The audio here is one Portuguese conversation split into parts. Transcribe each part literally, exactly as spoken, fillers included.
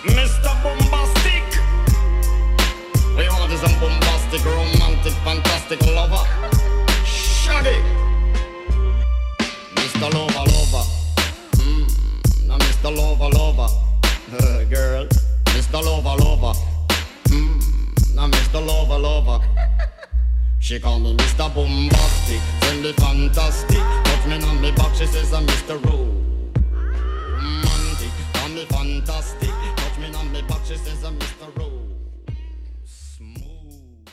mister Bombastic. We want is a bombastic, romantic, fantastic lover. Shaggy. mister Lover, lover. Mm, now mister Lover, lover. Uh, girl, mister Lover, lover. Mm, now mister Lover, lover. She call me mister Bombastic, send me fantastic. Touch me on me back, she says I'm mister Romantic. Call me fantastic, touch me on me back, she says I'm mister Smooth.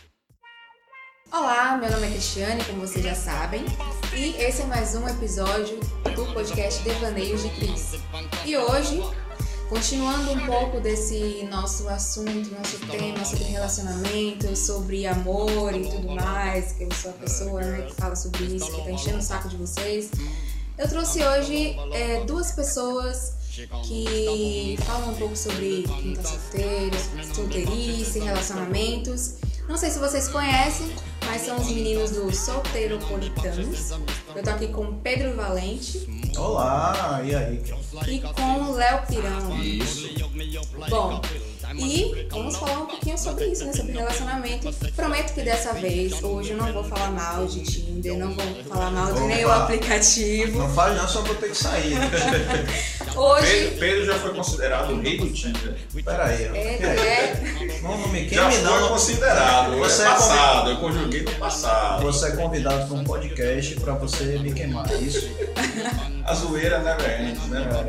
Olá, meu nome é Cristiane, como vocês já sabem, e esse é mais um episódio do podcast Devaneios de Cris. E hoje, continuando um pouco desse nosso assunto, nosso tema sobre relacionamento, sobre amor e tudo mais, que eu sou a pessoa, né, que fala sobre isso, que tá enchendo o saco de vocês, eu trouxe hoje é, duas pessoas que falam um pouco sobre quem tá solteiro, solteirice, relacionamentos. Não sei se vocês conhecem, mas são os meninos do Solteiropolitanos. Eu tô aqui com o Pedro Valente. Olá, e aí? E com o Léo Pirão. Isso. Bom, e vamos falar um pouquinho sobre isso, né? Sobre relacionamento. Prometo que dessa vez, hoje eu não vou falar mal de Tinder, não vou falar mal de Opa. nenhum aplicativo. Não fale não, só vou ter que sair. Hoje... Pedro, Pedro já foi considerado o rei do Tinder. Pera aí. É, é. Não, não me Já queime foi não. considerado. Você é é passado, eu conjuguei no passado. Você é convidado para um podcast pra você me queimar, é isso? A zoeira never ends, né, velho?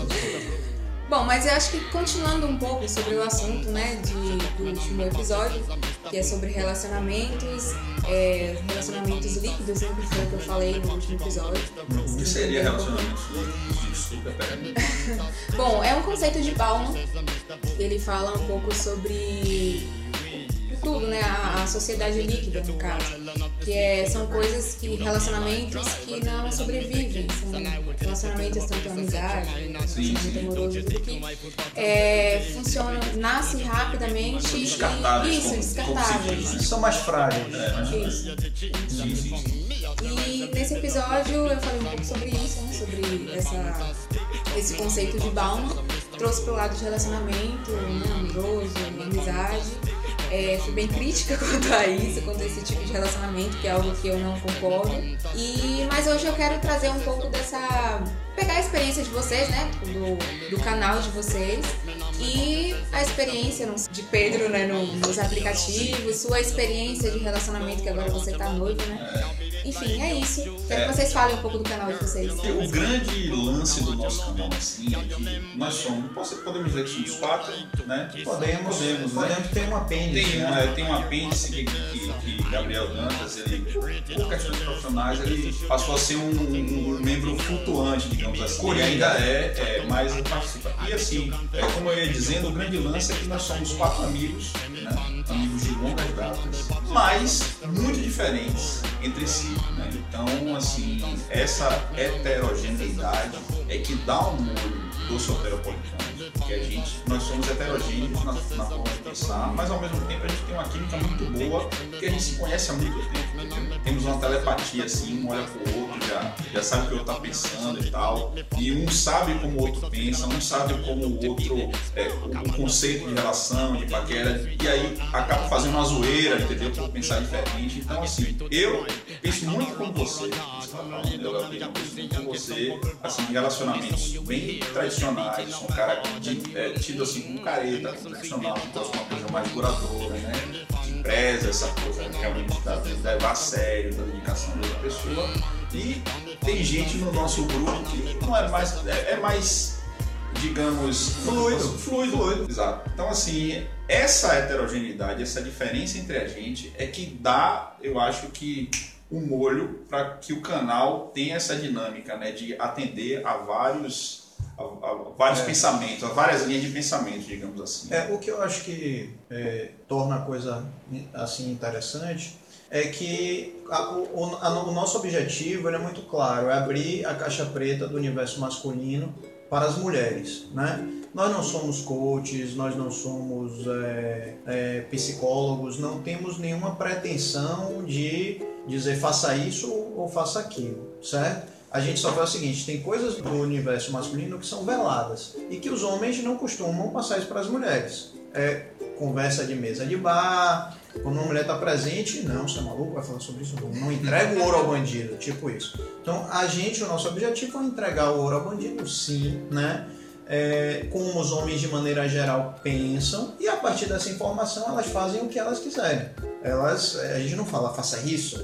Bom, mas eu acho que continuando um pouco sobre o assunto, né, de, do último episódio, que é sobre relacionamentos, é, relacionamentos líquidos, né, que foi o que eu falei no último episódio. O que seria relacionamento líquido? Desculpa, peraí. Bom, é um conceito de Bauman, ele fala um pouco sobre tudo, né, a, a sociedade líquida, no caso, que é, são coisas que, relacionamentos que não sobrevivem, são relacionamentos tanto amizade, relacionamento amoroso, tudo que é, funciona, nasce rapidamente e Descartáveis, isso, como- descartáveis. como se São mais frágeis. Isso. Sim, sim, sim. E nesse episódio eu falei um pouco sobre isso, né? Sobre essa, esse conceito de Bauman. Trouxe pro lado de relacionamento, né? Amoroso, amizade. É, fui bem crítica quanto a isso, quanto a esse tipo de relacionamento, que é algo que eu não concordo. E, mas hoje eu quero trazer um pouco dessa... pegar a experiência de vocês, né? Do, do canal de vocês. E a experiência no- de Pedro, né? No, nos aplicativos, sua experiência de relacionamento, que agora você tá noivo, né? Enfim, é isso. Quero que vocês falem um pouco do canal de vocês. O grande lance do nosso canal, assim, é que nós somos, posso- podemos dizer que somos quatro, né? Podemos, podemos, né? podemos ter um apêndice. Tem, né? é, tem um apêndice que, que, que Gabriel Dantas, ele, por questões profissionais, ele passou a ser um, um membro flutuante, digamos assim. Ele ainda é, é mas ele participa. E assim, é, como eu ia dizendo, o grande lance é que nós somos quatro amigos, né? Amigos de longas datas, mas muito diferentes entre si, né? Então, assim, essa heterogeneidade é que dá um molho do Solteiropolitano. Porque a gente, nós somos heterogêneos na, na forma de pensar, mas ao mesmo tempo a gente tem uma química muito boa, porque a gente se conhece há muito tempo. Né? Temos uma telepatia assim, um olha pro outro, já, já sabe o que o outro tá pensando e tal. E um sabe como o outro pensa, um sabe como o outro, é, o, o conceito de relação, de paquera, e aí acaba fazendo uma zoeira, entendeu? Por pensar diferente. Então, assim, eu penso muito como você, você tá falando, eu penso muito como você, assim, em relacionamentos bem tradicionais, sou um cara de, é, tido assim como careta, como tradicional, que gosta de uma coisa mais duradoura, né? Que preza essa coisa realmente da, de levar a sério, da dedicação da outra pessoa. E tem gente no nosso grupo que não é mais, é, é mais, digamos, Fluido. fluido, fluido. Exato. Então, assim, essa heterogeneidade, essa diferença entre a gente é que dá, eu acho que, um molho para que o canal tenha essa dinâmica, né, de atender a vários, a, a vários É. pensamentos, a várias linhas de pensamento, digamos assim. É, o que eu acho que é, torna a coisa assim interessante é que a, o, a, o nosso objetivo ele é muito claro, é abrir a caixa preta do universo masculino para as mulheres, né? Nós não somos coaches, nós não somos é, é, psicólogos, não temos nenhuma pretensão de dizer faça isso ou faça aquilo, certo? a gente só faz o seguinte, tem coisas do universo masculino que são veladas e que os homens não costumam passar isso para as mulheres. É conversa de mesa de bar, quando uma mulher está presente, não, você é maluco, vai falar sobre isso, não, não entrega o ouro ao bandido, tipo isso. Então, a gente, o nosso objetivo é entregar o ouro ao bandido, sim, né? É, como os homens de maneira geral pensam, e a partir dessa informação elas fazem o que elas quiserem. Elas, a gente não fala, faça isso,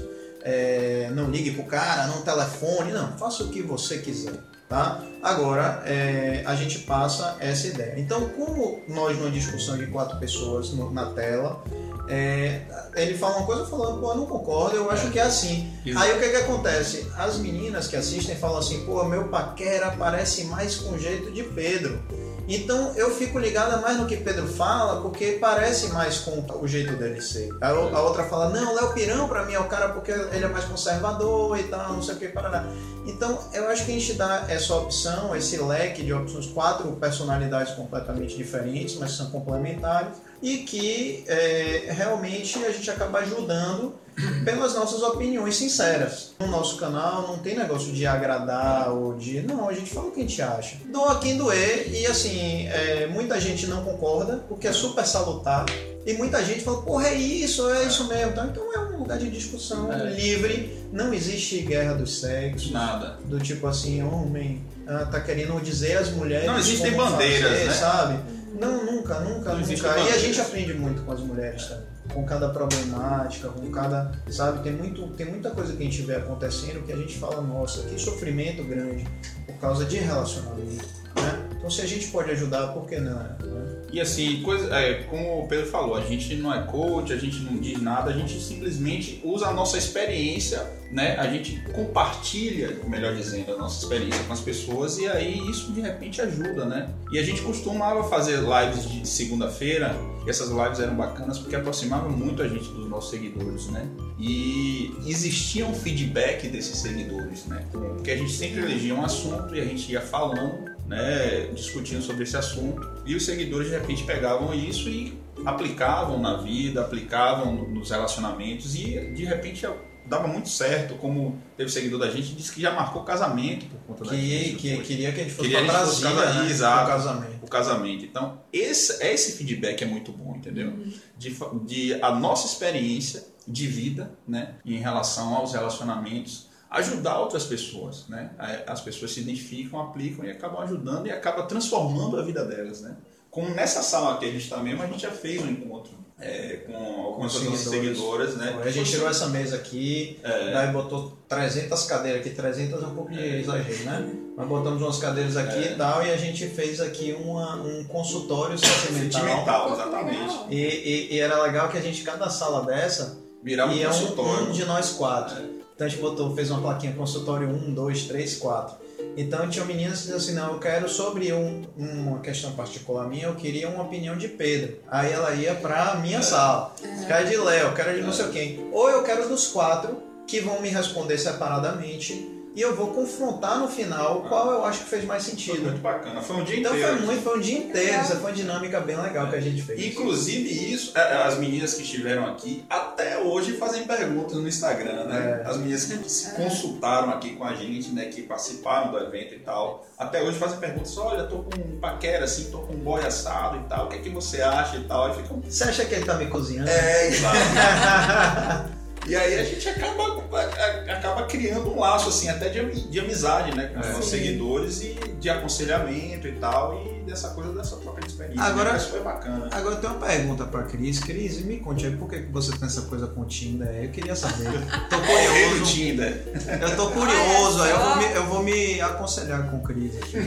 é, não ligue pro cara, não telefone, não, faça o que você quiser. Tá? Agora, é, a gente passa essa ideia. Então, como nós numa discussão de quatro pessoas no, na tela, é, ele fala uma coisa falando, pô, eu não concordo, eu acho que é assim. Exato. Aí o que que acontece? As meninas que assistem falam assim, pô, meu paquera parece mais com o jeito de Pedro. Então eu fico ligada mais no que Pedro fala, porque parece mais com o jeito dele ser. A, a outra fala, não, Léo Pirão pra mim é o cara porque ele é mais conservador e tal, não sei o que, parará. Então eu acho que a gente dá essa opção, esse leque de opções, quatro personalidades completamente diferentes, mas são complementares, e que é, realmente a gente acaba ajudando pelas nossas opiniões sinceras. No nosso canal não tem negócio de agradar ou de... Não, a gente fala o que a gente acha. Doa quem doer, e assim, é, muita gente não concorda, o que é super salutar, e muita gente fala, porra, é isso, é isso mesmo. Então, então é um lugar de discussão é. livre, não existe guerra dos sexos. Nada. Do tipo assim, homem ah, tá querendo dizer às mulheres... Não existem bandeiras, fazer, né? Sabe? Não, nunca, nunca, não nunca. E a gente aprende muito com as mulheres também. Com cada problemática, com cada... Sabe, tem, muito, tem muita coisa que a gente vê acontecendo que a gente fala, nossa, que sofrimento grande por causa de relacionamento, né? Então se a gente pode ajudar, por que não? Né? E assim, coisa, é, como o Pedro falou, a gente não é coach, a gente não diz nada, a gente simplesmente usa a nossa experiência, né? A gente compartilha, melhor dizendo, a nossa experiência com as pessoas, e aí isso de repente ajuda, né? E a gente costumava fazer lives de segunda-feira, e essas lives eram bacanas porque aproximavam muito a gente dos nossos seguidores, né? E existia um feedback desses seguidores, né? Porque a gente sempre elegia um assunto e a gente ia falando, né, discutindo sobre esse assunto, e os seguidores de repente pegavam isso e aplicavam na vida, aplicavam nos relacionamentos, e de repente dava muito certo. Como teve seguidor da gente, disse que já marcou casamento por conta da gente. Que queria que a gente fosse para Brasília, casa, né? Exato, o casamento. O casamento. Então esse, esse feedback é muito bom, entendeu? Uhum. De, de a nossa experiência de vida, né, em relação aos relacionamentos, ajudar outras pessoas, né? As pessoas se identificam, aplicam e acabam ajudando e acabam transformando a vida delas, né? Como nessa sala que a gente está mesmo, a gente já fez um encontro é, com algumas das nossas seguidoras, né? A gente tirou essa mesa aqui, é. Daí botou trezentas cadeiras aqui, trezentas é um pouco de é. exagero, né? Nós botamos umas cadeiras aqui é. e tal, e a gente fez aqui uma, um consultório sentimental. Sentimental, exatamente. E, e, e era legal que a gente, cada sala dessa, virava um consultório. Um, um de nós quatro. É. Então a gente botou, fez uma plaquinha, consultório um, dois, três, quatro. Então tinha meninas que diziam assim, não, eu quero sobre um, uma questão particular minha, eu queria uma opinião de Pedro. Aí ela ia pra minha é. sala. Uhum. Quero de Léo, quero de não sei quem. Ou eu quero dos quatro, que vão me responder separadamente, e eu vou confrontar no final qual eu acho que fez mais sentido. Foi muito bacana, foi um dia então inteiro. Então foi muito, foi um dia inteiro, essa foi uma dinâmica bem legal é. que a gente fez. Inclusive isso, as meninas que estiveram aqui até hoje fazem perguntas no Instagram, né? É. As meninas que se consultaram aqui com a gente, né, que participaram do evento e tal, até hoje fazem perguntas, olha, tô com um paquera assim, tô com um boy assado e tal, o que é que você acha e tal. E ficam... Você acha que ele tá me cozinhando? É, exato. E aí a gente acaba, acaba criando um laço assim, até de, de amizade, né, com os nossos seguidores, e de aconselhamento e tal, e dessa coisa, dessa troca de experiência. Agora, isso foi bacana. Agora eu tenho uma pergunta pra Cris. Cris, me conte aí, por que você tem essa coisa com o Tinder? Eu queria saber. Tô curioso. Tinder. Eu tô curioso, aí eu vou, me, eu vou me aconselhar com Cris aqui.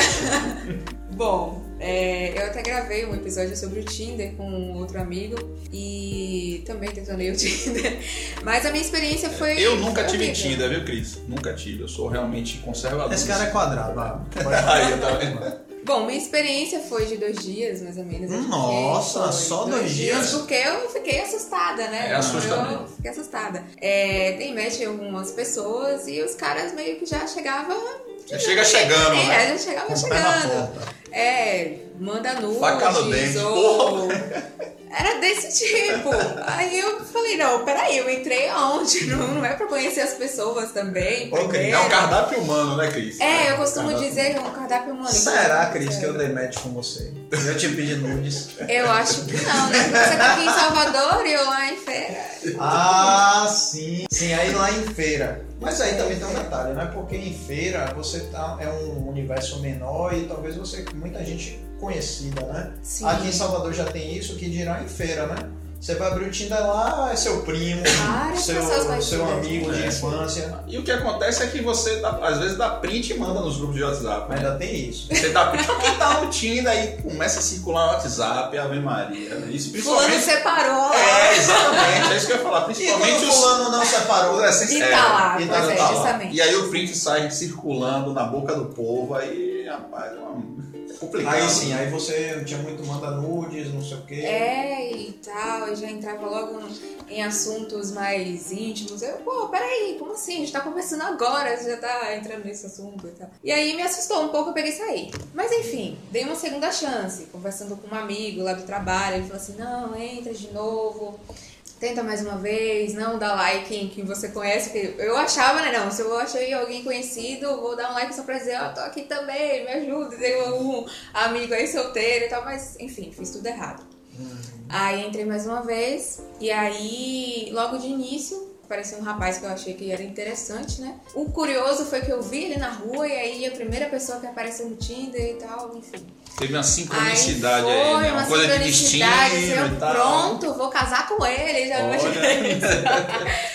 Bom, é, eu até gravei um episódio sobre o Tinder com um outro amigo e também detonei o Tinder, mas a minha experiência foi... Eu nunca tive Tinder, viu, Cris? Nunca tive, eu sou realmente conservador. Esse cara é quadrado, vai. Aí eu tava vendo. Bom, minha experiência foi de dois dias, mais ou menos. Nossa, só dois, dois dias? dias? Porque eu fiquei assustada, né? É assustador. Eu fiquei assustada. É, tem match em algumas pessoas e os caras meio que já chegavam... Já chega chegando, é, né? É, já chegava chegando. É, manda nudes. Faca no dente, ou... Era desse tipo. Aí eu falei, não, peraí, eu entrei aonde? Não, não é pra conhecer as pessoas também. Ô, Cris, é um cardápio humano, né, Cris? É, eu costumo cardápio. dizer que é um cardápio humano. Será, Cris, que eu dei match com você? Eu te pedi nudes. Eu acho que não, né? Você tá aqui em Salvador e eu lá em Feira. Ah, sim. Sim, aí lá em Feira. Mas aí também tem um detalhe, né? Porque em Feira você tá, é um universo menor e talvez você muita gente conhecida, né? Sim. Aqui em Salvador já tem isso, que dirá em Feira, né? Você vai abrir o Tinder lá, é seu primo, Várias seu, seu ter, amigo né? de infância. E o que acontece é que você, dá, às vezes, dá print e manda nos grupos de WhatsApp. Ainda né? tem isso. Você dá print pra quem tá no Tinder, aí começa a circular no WhatsApp, Ave Maria. Isso principalmente... Fulano separou. É, exatamente, é isso que eu ia falar. Principalmente e os... Fulano não separou, é sem... E tá lá, e tá, tá, é, tá justamente. E aí o print sai circulando na boca do povo, aí, rapaz, é uma... complicado. Aí sim, aí você tinha muito manda nudes, não sei o quê. É, e tal, e já entrava logo em assuntos mais íntimos. Eu, pô, peraí, como assim? A gente tá conversando agora, você já tá entrando nesse assunto e tal. E aí me assustou um pouco, eu peguei e saí. Mas enfim, dei uma segunda chance, conversando com um amigo lá do trabalho. Ele falou assim, não, entra de novo, tenta mais uma vez, não dá like em quem você conhece. Porque eu achava, né, não, se eu achei alguém conhecido, eu vou dar um like só pra dizer, ó, oh, tô aqui também, me ajuda, tem um amigo aí solteiro e tal. Mas enfim, fiz tudo errado. Uhum. Aí entrei mais uma vez, e aí, logo de início, apareceu um rapaz que eu achei que era interessante, né? O curioso foi que eu vi ele na rua, e aí a primeira pessoa que apareceu no Tinder e tal, enfim. Teve uma sincronicidade aí, aí, aí né? Uma, uma coisa de destino eu, e tal. Pronto, vou casar com ele, já imaginei isso.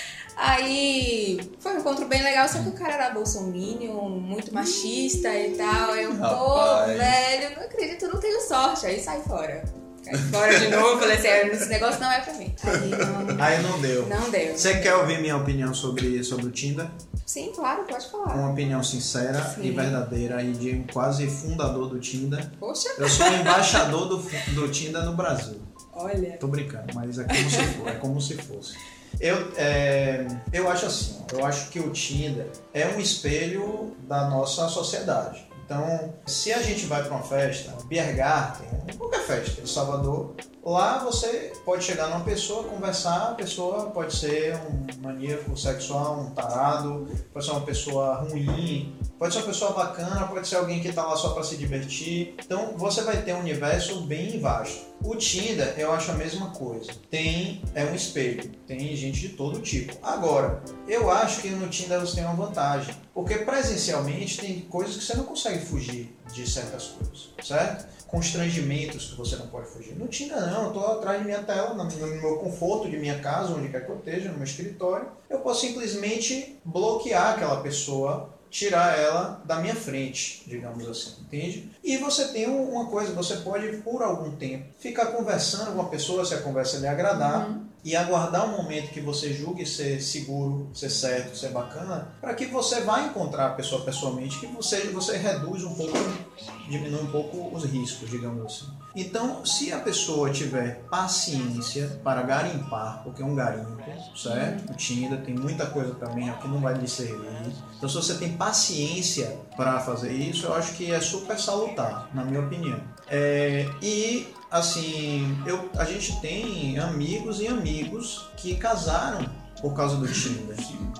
Aí foi um encontro bem legal, só que o cara era bolsominion, muito machista e tal. Aí eu, pô, velho, não acredito, não tenho sorte. Aí sai fora. Cai fora de novo, falei assim, esse negócio não é pra mim. Aí não, aí não deu. Não deu. Você quer ouvir minha opinião sobre, sobre o Tinder? Sim, claro, pode falar. Uma opinião sincera Sim. e verdadeira e de um quase fundador do Tinder. Poxa. Eu sou embaixador do, do Tinder no Brasil. Olha. Tô brincando, mas é como se, for, é como se fosse. Eu, é, eu acho assim, eu acho que o Tinder é um espelho da nossa sociedade. Então, se a gente vai para uma festa, Biergarten, qualquer festa em Salvador, lá você pode chegar numa pessoa, conversar, a pessoa pode ser um maníaco sexual, um tarado, pode ser uma pessoa ruim, pode ser uma pessoa bacana, pode ser alguém que está lá só para se divertir. Então, você vai ter um universo bem vasto. O Tinder, eu acho a mesma coisa. Tem, é um espelho, tem gente de todo tipo. Agora, eu acho que no Tinder você tem uma vantagem, porque presencialmente tem coisas que você não consegue fugir de certas coisas, certo? Constrangimentos que você não pode fugir. No Tinder não, eu tô atrás de minha tela, no meu conforto de minha casa, onde quer que eu esteja, no meu escritório, eu posso simplesmente bloquear aquela pessoa, tirar ela da minha frente, digamos assim, entende? E você tem uma coisa, você pode, por algum tempo, ficar conversando com a pessoa, se a conversa lhe agradar, uhum. e aguardar um momento que você julgue ser seguro, ser certo, ser bacana, para que você vá encontrar a pessoa pessoalmente, que você, você reduz um pouco, diminui um pouco os riscos, digamos assim. Então, se a pessoa tiver paciência para garimpar, porque é um garimpo, certo? O Tinder tem muita coisa também, aqui não vai lhe servir. Então, se você tem paciência para fazer isso, eu acho que é super salutar, na minha opinião. É, e, assim, eu, a gente tem amigos e amigos que casaram por causa do Tinder.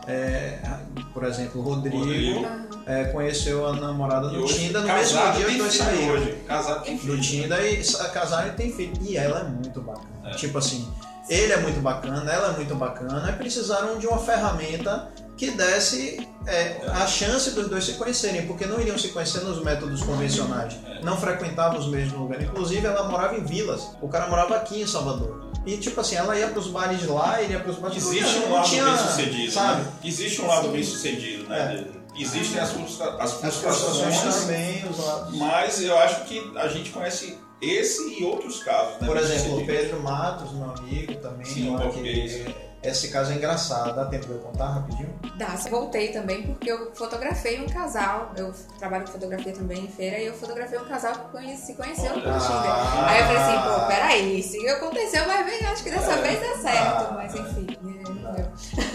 É, por exemplo, o Rodrigo, Rodrigo. É, conheceu a namorada do hoje, Tinder no mesmo dia que nós saímos. Hoje. Casado tem filho. Do Tinder e casaram e tem filho. E ela é muito bacana. É. Tipo assim, ele é muito bacana, ela é muito bacana, e precisaram de uma ferramenta que desse é, a chance dos dois se conhecerem, porque não iriam se conhecer nos métodos convencionais. É. Não frequentavam os mesmos lugares. Inclusive, ela morava em vilas. O cara morava aqui em Salvador. E tipo assim, ela ia pros bares de lá, ele ia pros bares de lá. Existe um lado tinha, bem sucedido, sabe? Né? Existe um lado Sim. bem sucedido, né? É. Existem as frustrações também, os lados. Mas eu acho que a gente conhece esse e outros casos, né? Por exemplo, o Pedro Matos, meu amigo também. Sim, lá, que esse caso é engraçado. Dá tempo de eu contar rapidinho? Dá, voltei também porque eu fotografei um casal. Eu trabalho com fotografia também em feira e eu fotografei um casal que conhece, se conheceu no Tinder. Ah, Aí eu falei assim, pô, peraí, isso aconteceu, mas bem, acho que dessa é, vez dá certo. ah, mas enfim, não deu.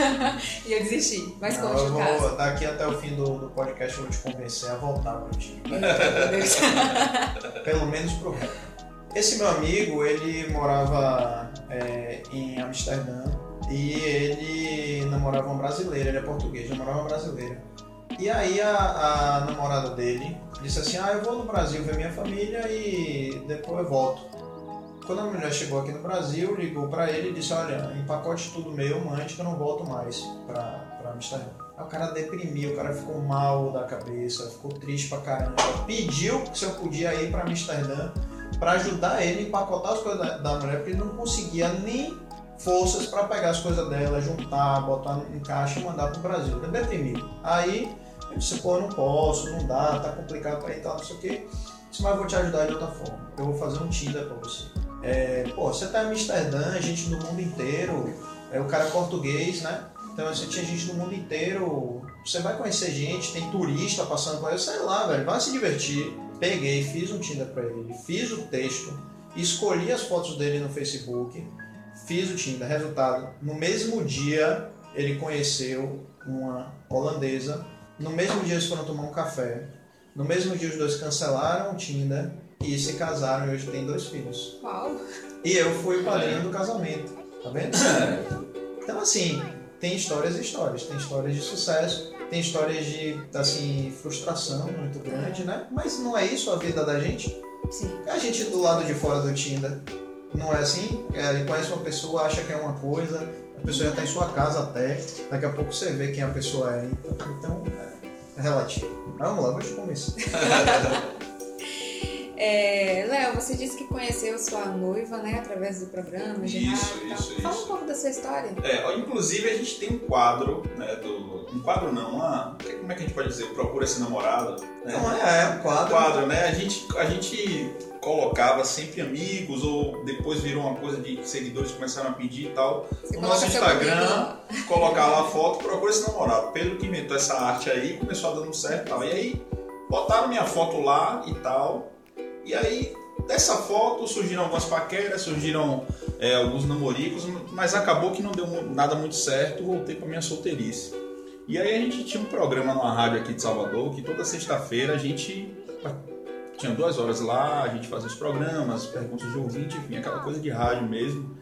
E eu desisti, mas não, conte eu o caso. Vou, daqui até o fim do, do podcast eu vou te convencer a voltar pro time. Pelo menos pro rap. Esse meu amigo, ele morava é, em Amsterdã e ele namorava uma brasileira, ele é português, namorava uma brasileira. E aí a, a namorada dele disse assim, ah, eu vou no Brasil ver minha família e depois eu volto. Quando a mulher chegou aqui no Brasil, ligou pra ele e disse, olha, empacote tudo meu, mande que eu não volto mais pra, pra Amsterdã. Aí o cara deprimiu, o cara ficou mal da cabeça, ficou triste pra caramba. Pediu se eu podia ir pra Amsterdã pra ajudar ele a empacotar as coisas da, da mulher, porque ele não conseguia nem forças pra pegar as coisas dela, juntar, botar em caixa e mandar pro Brasil. Ele deprimiu. Aí eu disse, pô, eu não posso, não dá, tá complicado pra ir e tal, não sei o quê. Eu disse, mas eu vou te ajudar de outra forma. Eu vou fazer um Tinder pra você. É, pô, você tá em Amsterdã, gente do mundo inteiro, é, o cara é português, né? Então você tinha gente do mundo inteiro, você vai conhecer gente, tem turista passando por aí, sei lá, velho, vai se divertir. Peguei, fiz um Tinder pra ele, fiz o texto, escolhi as fotos dele no Facebook, fiz o Tinder. Resultado, no mesmo dia ele conheceu uma holandesa, no mesmo dia eles foram tomar um café, no mesmo dia os dois cancelaram o Tinder e se casaram e hoje tem dois filhos. Uau! E eu fui o padrinho do casamento, tá vendo? Então assim, tem histórias e histórias, tem histórias de sucesso, tem histórias de, assim, frustração muito grande, né? Mas não é isso a vida da gente? Sim. A gente do lado de fora do Tinder, não é assim? É, conhece uma pessoa, acha que é uma coisa, a pessoa já está em sua casa até, daqui a pouco você vê quem a pessoa é, então é relativo. Mas vamos lá, vou te começar. É, Léo, você disse que conheceu sua noiva, né, através do programa de Isso, rádio e tal. isso, Fala isso. um pouco da sua história. É, inclusive a gente tem um quadro, né, do, um quadro não, uma, como é que a gente pode dizer, procura esse namorado, né? Não é, é um Um quadro. quadro, né, a gente, a gente colocava sempre amigos ou depois virou uma coisa de seguidores começaram a pedir e tal. Você No nosso coloca seu Instagram, currículo. colocar lá a foto, procura esse namorado. Pedro que inventou essa arte aí, começou a dando certo e tal. E aí, botaram minha foto lá e tal. E aí, dessa foto surgiram algumas paqueras, surgiram é, alguns namoricos, mas acabou que não deu nada muito certo, voltei pra minha solteirice. E aí a gente tinha um programa numa rádio aqui de Salvador, que toda sexta-feira a gente tinha duas horas lá, a gente fazia os programas, perguntas de ouvinte, enfim, aquela coisa de rádio mesmo.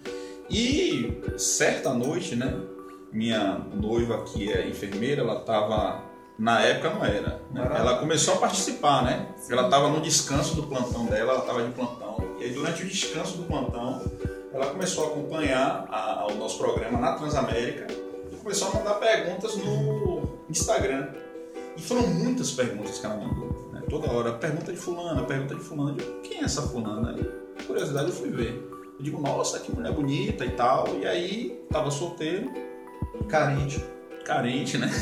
E certa noite, né, minha noiva que é enfermeira, ela estava, na época não era, né? Ela começou a participar, né? Ela estava no descanso do plantão dela, ela estava de plantão. E aí durante o descanso do plantão, ela começou a acompanhar a, a, o nosso programa na Transamérica e começou a mandar perguntas no Instagram. E foram muitas perguntas que ela mandou. Toda hora, pergunta de fulana, pergunta de fulana. Eu digo, quem é essa fulana? E, por curiosidade, eu fui ver. Eu digo, nossa, que mulher bonita e tal. E aí, tava solteiro. Carente. Carente, né?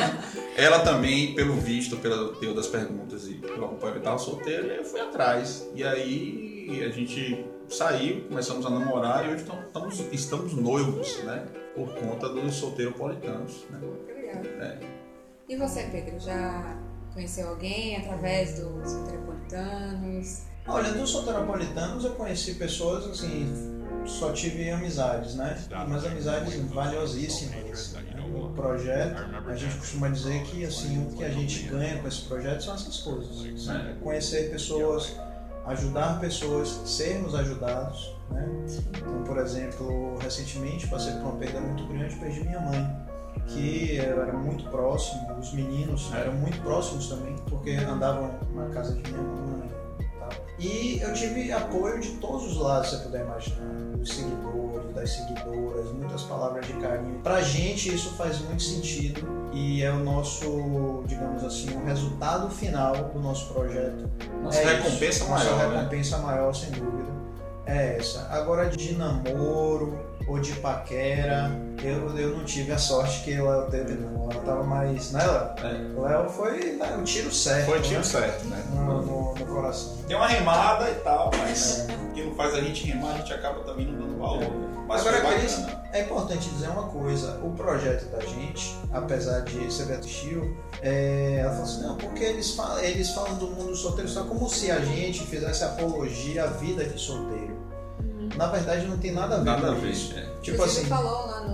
Ela também, pelo visto, pelo teor das perguntas e pelo acompanhamento, tava solteira. E aí eu fui atrás. E aí, a gente saiu, começamos a namorar. E hoje estamos, estamos noivos, né? Por conta dos solteiropolitanos, né? Que legal. É. E você, Pedro, já conheceu alguém através dos Solteiropolitanos? Olha, dos Solteiropolitanos eu conheci pessoas, assim, só tive amizades, né? Mas amizades valiosíssimas. No projeto, a gente costuma dizer que, assim, o que a gente ganha com esse projeto são essas coisas. Né? Conhecer pessoas, ajudar pessoas, sermos ajudados, né? Então, por exemplo, recentemente passei por uma perda muito grande, perdi minha mãe, que eu era muito próximo, os meninos eram muito próximos também, porque andavam na casa de minha mãe e tal. E eu tive apoio de todos os lados, se você puder imaginar, dos seguidores, das seguidoras, muitas palavras de carinho. Pra gente isso faz muito sentido e é o nosso, digamos assim, o resultado final do nosso projeto. Nossa é recompensa isso. maior, Nossa né? recompensa maior, sem dúvida, é essa. Agora, de namoro ou de paquera, eu, eu não tive a sorte que o Léo teve, não. Ela tava mais, né, Léo? É. O Léo foi né, o tiro certo, Foi tiro né? certo, né? No, no, no coração. Tem uma remada e tal, mas o que não faz a gente remar, a gente acaba também não dando valor. Mas Agora, foi Cris, bacana. é importante dizer uma coisa, o projeto da gente, apesar de você ver assistiu, é, ela falou assim, não, porque eles falam, eles falam do mundo solteiro só como se a gente fizesse apologia à vida de solteiro. Na verdade não tem nada a ver Nada a com ver. isso. É. Tipo Você assim, falou lá no, no, no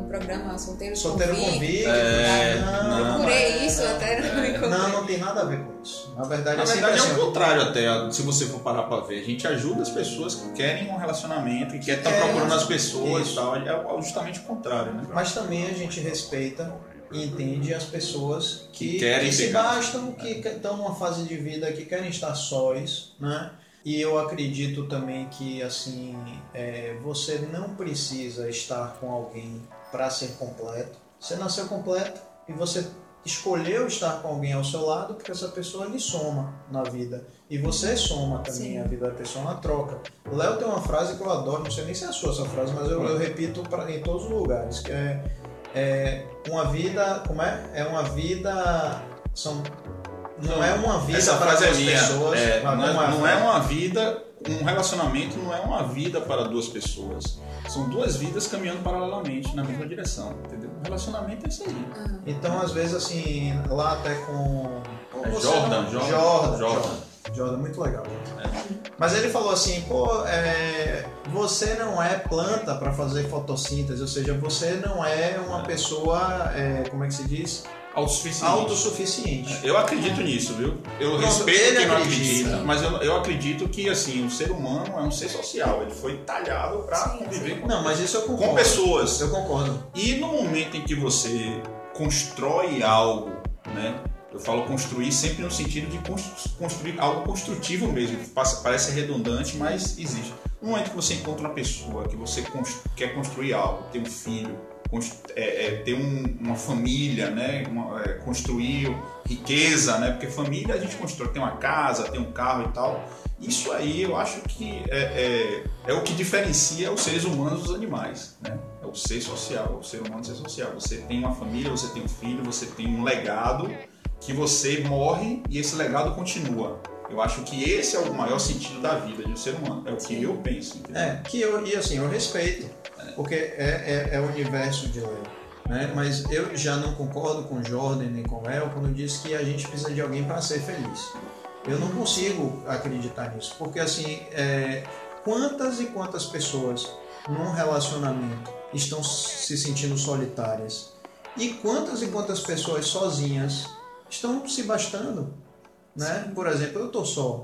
programa Solteiro Solteiro Convive. Convive. É, não, Procurei é, isso, até não me encontrei. Não, não tem nada a ver com isso. Na verdade, Na é sempre verdade é assim, o contrário até, se você for parar pra ver. A gente ajuda as pessoas que querem um relacionamento, que estão querem, procurando as pessoas isso. e tal. É justamente o contrário, né? Mas também a gente respeita e entende as pessoas que, Que querem que se pegar. bastam, que estão numa fase de vida que querem estar sós, né? E eu acredito também que assim é, você não precisa estar com alguém para ser completo. Você nasceu completo e você escolheu estar com alguém ao seu lado porque essa pessoa lhe soma na vida. E você soma também Sim. a vida da pessoa na troca. O Léo tem uma frase que eu adoro, não sei nem se é a sua essa frase, mas eu, eu repito pra, em todos os lugares, que é, é uma vida, como é? É uma vida, são, não é uma vida Essa para frase é duas minha. pessoas. É, mas não, como é, não é frase? uma vida, um relacionamento não é uma vida para duas pessoas. São duas vidas caminhando paralelamente na mesma direção, entendeu? Um relacionamento é isso aí. Ah, Então, às vezes, assim, lá até com... É você Jordan, não- Jordan, Jordan, Jordan. Jordan. Jordan, muito legal. Mas ele falou assim, pô, é, você não é planta para fazer fotossíntese, ou seja, você não é uma pessoa, é, como é que se diz? Autossuficiente. Autossuficiente. Eu acredito nisso, viu? Eu Pronto, respeito ele quem não acredita. acredita, mas eu, eu acredito que assim, o ser humano é um ser social. Ele foi talhado para Sim, conviver sim. com, Não, mas isso eu concordo. com pessoas. Eu concordo. E no momento em que você constrói algo, né? Eu falo construir sempre no sentido de cons- construir algo construtivo mesmo. Passa- Parece redundante, mas existe. No momento que você encontra uma pessoa que você cons- quer construir algo, ter um filho, cons- é, é, ter um- uma família, né? Uma- é, construir riqueza, né? Porque família a gente constrói, tem uma casa, tem um carro e tal. Isso aí eu acho que é, é, é o que diferencia os seres humanos dos animais, né? É o ser social, o ser humano ser social. Você tem uma família, você tem um filho, você tem um legado que você morre e esse legado continua. Eu acho que esse é o maior sentido da vida de um ser humano. É o que eu penso, entendeu? É, que eu, e assim, eu respeito, porque é, é, é o universo de Léo. Né? Mas eu já não concordo com Jordan nem com Léo quando diz que a gente precisa de alguém para ser feliz. Eu não consigo acreditar nisso, porque assim, é, quantas e quantas pessoas num relacionamento estão se sentindo solitárias e quantas e quantas pessoas sozinhas estão se bastando, né? Por exemplo, eu tô só,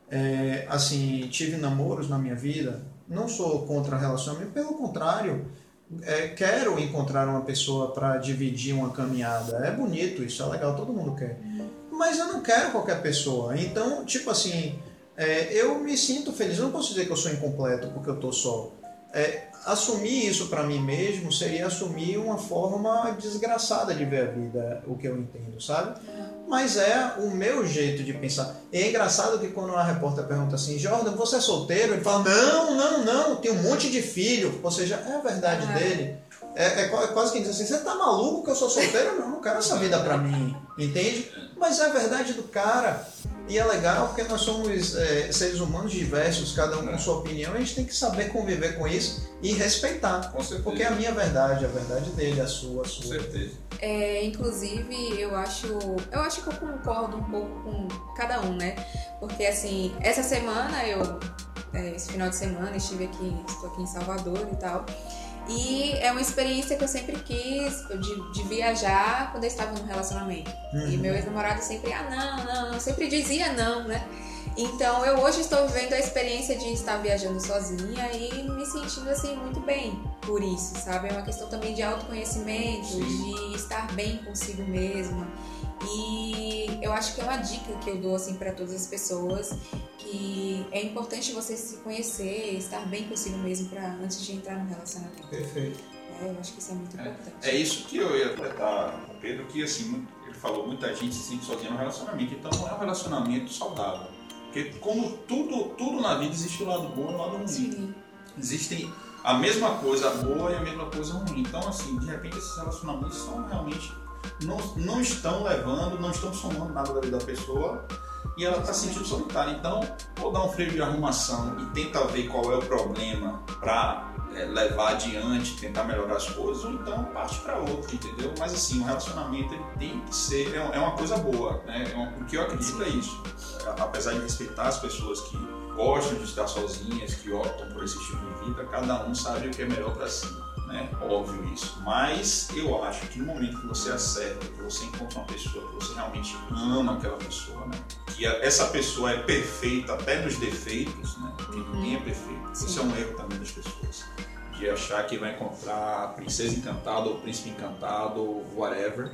é, assim, tive namoros na minha vida, não sou contra relacionamento, pelo contrário, é, quero encontrar uma pessoa para dividir uma caminhada, é bonito, isso é legal, todo mundo quer. Mas eu não quero qualquer pessoa. Então, tipo assim, é, eu me sinto feliz. Eu não posso dizer que eu sou incompleto porque eu tô só. É, assumir isso para mim mesmo seria assumir uma forma desgraçada de ver a vida, o que eu entendo, sabe? Mas é o meu jeito de pensar. E é engraçado que quando uma repórter pergunta assim, Jordan, você é solteiro? Ele fala, não, não, não, tem um monte de filho. Ou seja, é a verdade Ah. dele. É, é quase que diz assim, você tá maluco que eu sou solteiro? Não, não quero essa vida pra mim, entende? Mas é a verdade do cara. E é legal porque nós somos é, seres humanos diversos, cada um com sua opinião, e a gente tem que saber conviver com isso e respeitar. Com certeza. Porque é a minha verdade, a verdade dele, a sua, a Com sua. certeza. É, inclusive, eu acho, eu acho que eu concordo um pouco com cada um, né? Porque, assim, essa semana, eu, é, esse final de semana, estive aqui, estou aqui em Salvador e tal. E é uma experiência que eu sempre quis, de, de viajar quando eu estava num relacionamento. Uhum. E meu ex-namorado sempre, ah, não, não, não, sempre dizia não, né? Então, eu hoje estou vivendo a experiência de estar viajando sozinha e me sentindo, assim, muito bem por isso, sabe? É uma questão também de autoconhecimento, Sim. de estar bem consigo mesma. E eu acho que é uma dica que eu dou, assim, para todas as pessoas, que é importante você se conhecer, estar bem consigo mesmo pra, antes de entrar no relacionamento. Perfeito. É, eu acho que isso é muito importante. É isso que eu ia completar com o Pedro, que assim, muito- ele falou, muita gente se sente sozinha no relacionamento, então não é um relacionamento saudável. Porque como tudo, tudo na vida existe o lado bom e o lado ruim. Sim. Existem a mesma coisa boa e a mesma coisa ruim. Então, assim, de repente esses relacionamentos são realmente, não, não estão levando, não estão somando nada da vida da pessoa e ela está se sentindo solitária. Então, ou dá um freio de arrumação e tenta ver qual é o problema para é, levar adiante, tentar melhorar as coisas, ou então parte para outro, entendeu? Mas assim, o relacionamento ele tem que ser, é uma, é uma coisa boa, né? É uma, o que eu acredito é isso. Apesar de respeitar as pessoas que gostam de estar sozinhas, que optam por esse tipo de vida, cada um sabe o que é melhor para si, né? né? Óbvio isso. Mas eu acho que no momento que você acerta, que você encontra uma pessoa que você realmente ama aquela pessoa, né? Que essa pessoa é perfeita até nos defeitos, né? Porque ninguém é perfeito. Sim. Isso é um erro também das pessoas. De achar que vai encontrar a princesa encantada ou o príncipe encantado ou whatever.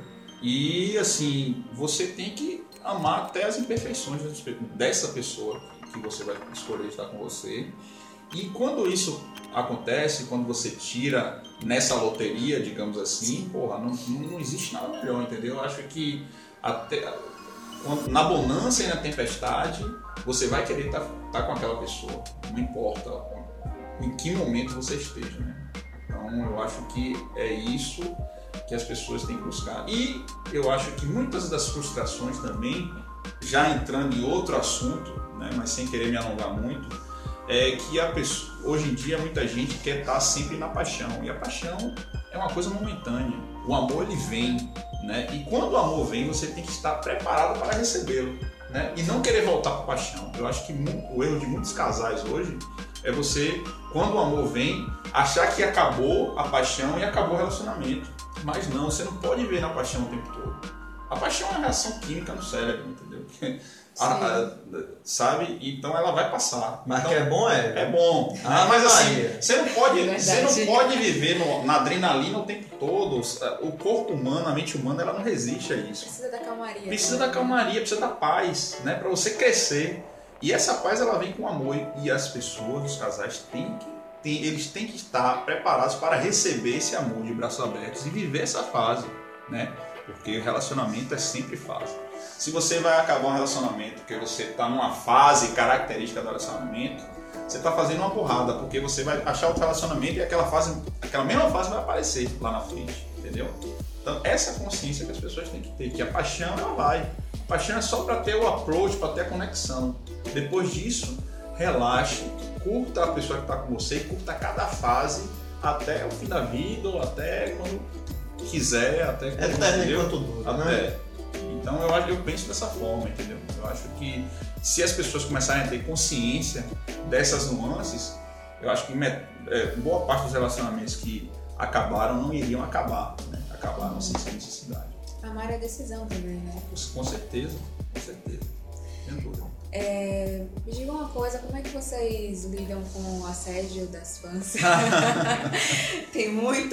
E assim, você tem que amar até as imperfeições dessa pessoa que você vai escolher estar com você. E quando isso acontece, quando você tira nessa loteria, digamos assim, porra, não, não existe nada melhor, entendeu? Eu acho que até, quando, na bonança e na tempestade, você vai querer estar tá, tá com aquela pessoa, não importa em que momento você esteja, né? Então eu acho que é isso que as pessoas têm que buscar. E eu acho que muitas das frustrações também, já entrando em outro assunto, né, mas sem querer me alongar muito, é que a pessoa, hoje em dia muita gente quer estar sempre na paixão, e a paixão é uma coisa momentânea. O amor ele vem, né? E quando o amor vem, você tem que estar preparado para recebê-lo, né? E não querer voltar para a paixão. Eu acho que o erro de muitos casais hoje é você, quando o amor vem, achar que acabou a paixão e acabou o relacionamento. Mas não, você não pode viver na paixão o tempo todo. A paixão é uma reação química no cérebro, entendeu? A, a, sabe? Então ela vai passar. Mas então, que é bom é? É bom. Ah, mas assim, Maria. você não pode, É você não pode viver no, na adrenalina o tempo todo. O corpo humano, a mente humana, ela não resiste a isso. Precisa da calmaria. Precisa da calmaria, precisa da paz, né? Para você crescer. E essa paz ela vem com amor. E as pessoas, os casais, têm que, têm, eles têm que estar preparados para receber esse amor de braços abertos e viver essa fase, né? Porque o relacionamento é sempre fase. Se você vai acabar um relacionamento porque você está numa fase característica do relacionamento, você está fazendo uma burrada, porque você vai achar outro relacionamento e aquela fase, aquela mesma fase vai aparecer lá na frente, entendeu? Então essa é a consciência que as pessoas têm que ter, que a paixão ela vai. A paixão é só para ter o approach, para ter a conexão. Depois disso, relaxe, curta a pessoa que está com você e curta cada fase até o fim da vida ou até quando quiser, até quando, até enquanto dura, até. Né? Então eu, eu penso dessa forma, entendeu? Eu acho que se as pessoas começarem a ter consciência dessas nuances, eu acho que é, boa parte dos relacionamentos que acabaram não iriam acabar, né? Acabaram sem essa necessidade. Amar é decisão também, né? Com certeza, com certeza. Sem dúvida. É, me diga uma coisa, como é que vocês lidam com o assédio das fãs? Tem muito?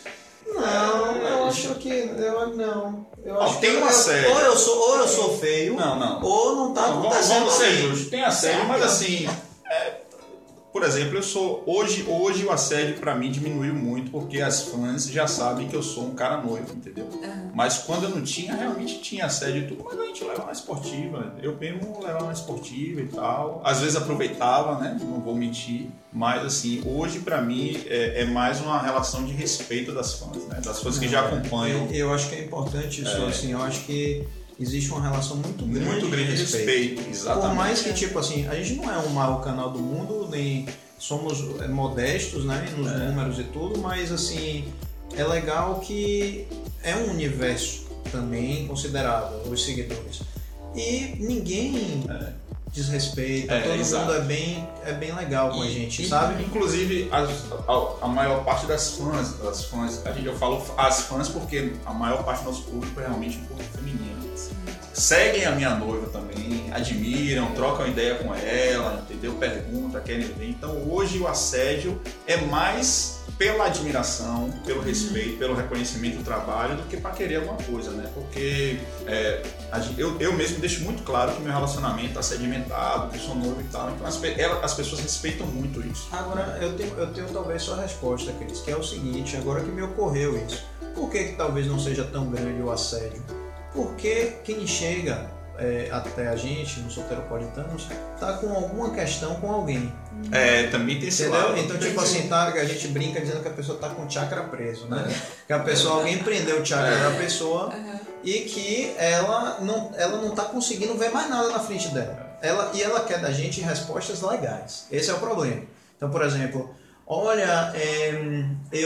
Não, eu acho que eu não. Eu acho oh, tem que uma eu, série. Ou eu sou, ou eu sou feio, não, não. ou não tá não, acontecendo. Vamos ser justos. Tem assédio, mas assim, é, por exemplo, eu sou hoje, hoje o assédio pra mim diminuiu muito porque as fãs já sabem que eu sou um cara noivo, entendeu? Uhum. Mas quando eu não tinha, realmente tinha assédio e tudo, mas a gente leva na esportiva. Eu mesmo levava na esportiva e tal. Às vezes aproveitava, né? Não vou mentir. Mas assim, hoje pra mim é, é mais uma relação de respeito das fãs, né? Das fãs que já acompanham. Eu, eu acho que é importante isso, é. assim, eu acho que existe uma relação muito grande, muito grande de respeito. respeito, exatamente. Por mais que, tipo assim, a gente não é o maior canal do mundo, nem somos modestos, né, nos é. números e tudo, mas assim, é legal que é um universo também considerável, os seguidores. E ninguém é. desrespeita, é, todo exato. mundo é bem, é bem legal com e, a gente, e, sabe? Inclusive, a, a, a maior parte das fãs, das fãs, a gente, eu falo as fãs porque a maior parte do nosso público é realmente um público feminino. Seguem a minha noiva também, admiram, trocam ideia com ela, entendeu? Perguntam, querem ver. Então hoje o assédio é mais pela admiração, pelo respeito, pelo reconhecimento do trabalho do que para querer alguma coisa, né? Porque é, eu, eu mesmo deixo muito claro que meu relacionamento está sedimentado, que eu sou noivo e tal. Então as, ela, as pessoas respeitam muito isso. Agora eu tenho, eu tenho talvez só a resposta, Cris, que é o seguinte, agora que me ocorreu isso. Por que, que talvez não seja tão grande o assédio? Porque quem chega é, até a gente, nos soteropolitanos, tá com alguma questão com alguém. É, também tem esse Entendeu? lado. Então, tipo assim, tá, a gente brinca dizendo que a pessoa tá com o chakra preso, né? Que a pessoa, alguém prendeu o chakra é. da pessoa uhum. e que ela não, ela não tá conseguindo ver mais nada na frente dela. Ela, e ela quer da gente respostas legais. Esse é o problema. Então, por exemplo, olha, é,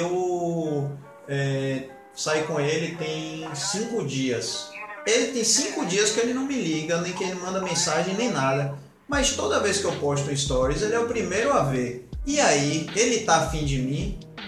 eu é, saí com ele tem cinco dias. Ele tem cinco dias que ele não me liga, nem que ele manda mensagem, nem nada. Mas toda vez que eu posto stories, ele é o primeiro a ver. E aí, ele tá afim de mim?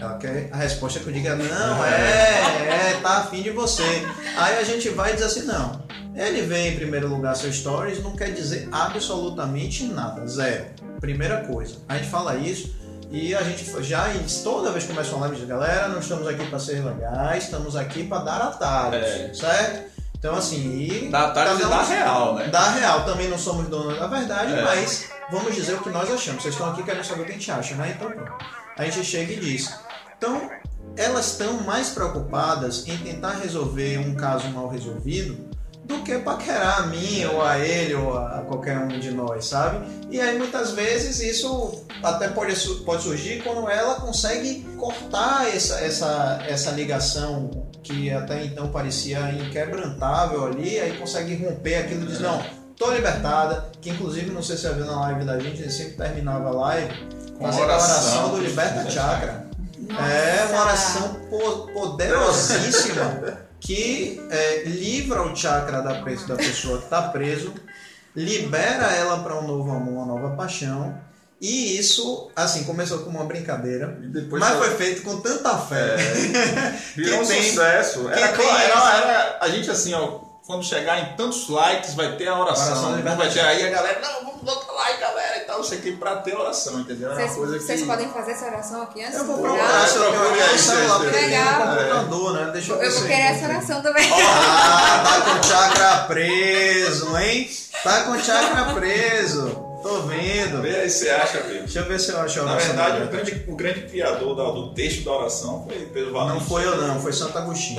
Ela quer a resposta que eu diga, não, é, é, tá afim de você. Aí a gente vai e diz assim, não, ele vê em primeiro lugar seu stories, não quer dizer absolutamente nada, zero. Primeira coisa, a gente fala isso e a gente já, toda vez que começa uma live, diz, galera, não estamos aqui para ser legais, estamos aqui para dar atalhos, É. certo? Então assim, e... Dá atalhos e dá real, né? Dá real, também não somos donos da verdade, É. mas vamos dizer o que nós achamos. Vocês estão aqui querendo saber o que a gente acha, né? Então pronto. A gente chega e diz. Então, elas estão mais preocupadas em tentar resolver um caso mal resolvido do que paquerar a mim, ou a ele, ou a qualquer um de nós, sabe? E aí, muitas vezes, isso até pode, pode surgir quando ela consegue cortar essa, essa, essa ligação que até então parecia inquebrantável ali, aí consegue romper aquilo e diz, não, tô libertada, que inclusive, não sei se você viu na live da gente, ele sempre terminava a live com a oração do Liberta Chakra. Nossa. É uma oração poderosíssima que é, livra o chakra da, da pessoa que está preso, libera ela para um novo amor, uma nova paixão. E isso, assim, começou como uma brincadeira, mas foi feito com tanta fé. É, virou um tem, sucesso. Era, tem era, essa... era a gente assim, ó, quando chegar em tantos likes, vai ter a oração. oração Vai ter aí a galera, não, vamos botar like, galera, e tal, não sei o que, pra ter oração, entendeu? É uma Vocês, coisa vocês que... podem fazer essa oração aqui antes Eu vou do procurar, final? se eu tenho um celular, porque eu tenho um Legal. computador, né? Deixa eu ver Eu vou se querer essa encontro. oração também. Ah, tá com o chakra preso, hein? Tá com o chakra preso. Tô vendo. Vê aí se você acha, Pedro. Deixa eu ver se eu acho a Na oração. verdade, da o grande, o grande criador da- do texto da oração foi Pedro Valente. Não foi eu não, foi Santo Agostinho.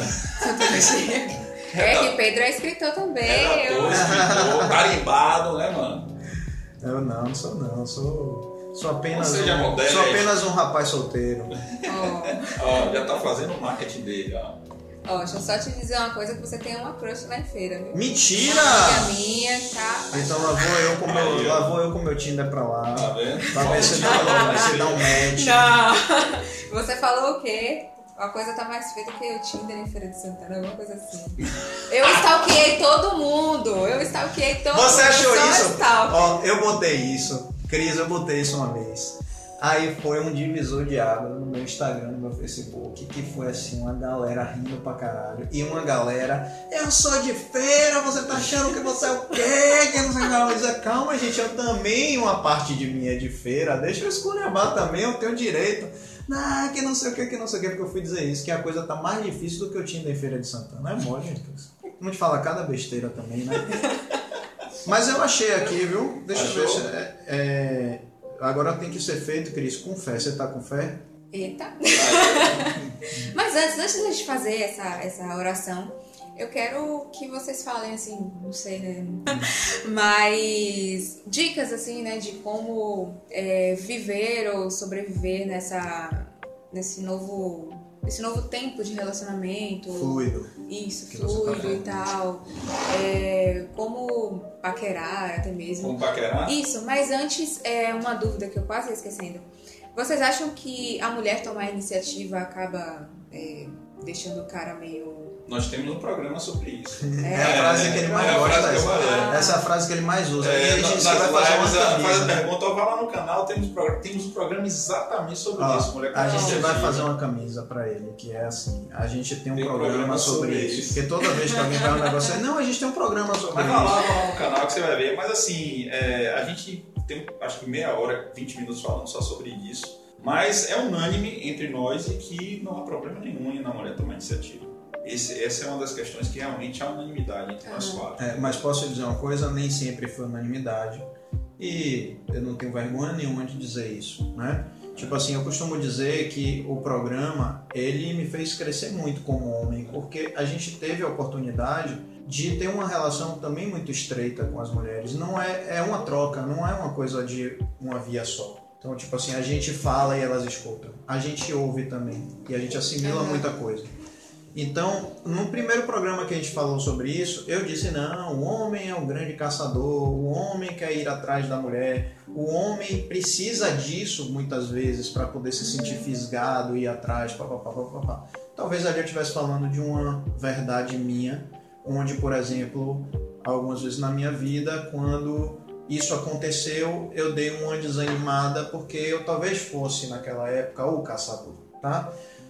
É que Pedro é escritor também. Redator, eu- escritor, tarimbado, né, mano? Eu não, não sou não, sou, sou apenas Não seja um, modesto. sou apenas um rapaz solteiro. Ó, Ó, já tá fazendo o marketing dele, ó. ó, deixa eu só te dizer uma coisa, que você tem uma crush lá em feira, viu? Mentira! Uma amiga minha, tá? Então lá vou eu com meu, Aí, ó. lá vou eu com meu Tinder pra lá. Tá vendo? Pra ver se dá, se dá um match. Não! Você falou o quê? A coisa tá mais feita que o Tinder em Feira de Santana, alguma coisa assim. Eu stalkeei todo mundo! Eu stalkeei todo Você mundo! achou só isso? stalker. Ó, eu botei isso. Cris, eu botei isso uma vez. Aí foi um divisor de água no meu Instagram, no meu Facebook, que foi assim, uma galera rindo pra caralho. E uma galera, eu sou de feira, você tá achando que você é o quê? Que não sei o que. Eu disse, calma, gente, eu também, uma parte de mim é de feira, deixa eu esculhambar também, eu tenho direito. Não, que não sei o que, que não sei o que, porque eu fui dizer isso, que a coisa tá mais difícil do que eu tinha em Feira de Santana. É mole, gente. Vamos te falar cada besteira também, né? Mas eu achei aqui, viu? Deixa eu ver se é, é... Agora tem que ser feito, Cris, com fé. Você tá com fé? Eita! Mas antes, antes da gente fazer essa, essa oração, eu quero que vocês falem assim, não sei, né? Mas dicas assim, né, de como é, viver ou sobreviver nessa, nesse novo, nesse novo tempo de relacionamento. Fluido. Isso, Que você tá fluido e tal. É, como paquerar até mesmo. Como paquerar? Isso, mas antes, é uma dúvida que eu quase ia esquecendo. Vocês acham que a mulher tomar a iniciativa acaba é, deixando o cara meio... Nós temos um programa sobre isso. É, a frase que ele mais é a gosta. frase que eu essa. falei. Essa é a frase que ele mais usa. É, e ele na- disse nas que vai fazer lives, uma ela faz a camisa. pergunta, ó, vai lá no canal, temos, programa, temos um programa exatamente sobre Ó, isso. Mulher com a gente vai iniciativa. fazer uma camisa pra ele, que é assim, a gente tem um Tem um programa, programa sobre, sobre isso. isso. Porque toda vez que alguém vai um negócio, não, a gente tem um programa sobre Mas isso. vai lá, vai lá no canal que você vai ver. Mas assim, é, a gente tem acho que meia hora, vinte minutos falando só sobre isso. Mas é unânime entre nós e que não há problema nenhum em na mulher tomar iniciativa. Esse, essa é uma das questões que realmente há unanimidade entre nós quatro. É, mas posso dizer uma coisa, nem sempre foi unanimidade. E eu não tenho vergonha nenhuma de dizer isso, né? Tipo assim, eu costumo dizer que o programa, ele me fez crescer muito como homem, porque a gente teve a oportunidade de ter uma relação também muito estreita com as mulheres. Não é, é uma troca, não é uma coisa de uma via só. Então, tipo assim, a gente fala e elas escutam. A gente ouve também. E a gente assimila Uhum. muita coisa. Então, no primeiro programa que a gente falou sobre isso, eu disse, não, o homem é um grande caçador, o homem quer ir atrás da mulher, o homem precisa disso, muitas vezes, para poder se sentir fisgado, ir atrás, papapá, papapá. Talvez ali eu estivesse falando de uma verdade minha, onde, por exemplo, algumas vezes na minha vida, quando isso aconteceu, eu dei uma desanimada, porque eu talvez fosse, naquela época, o caçador. tá?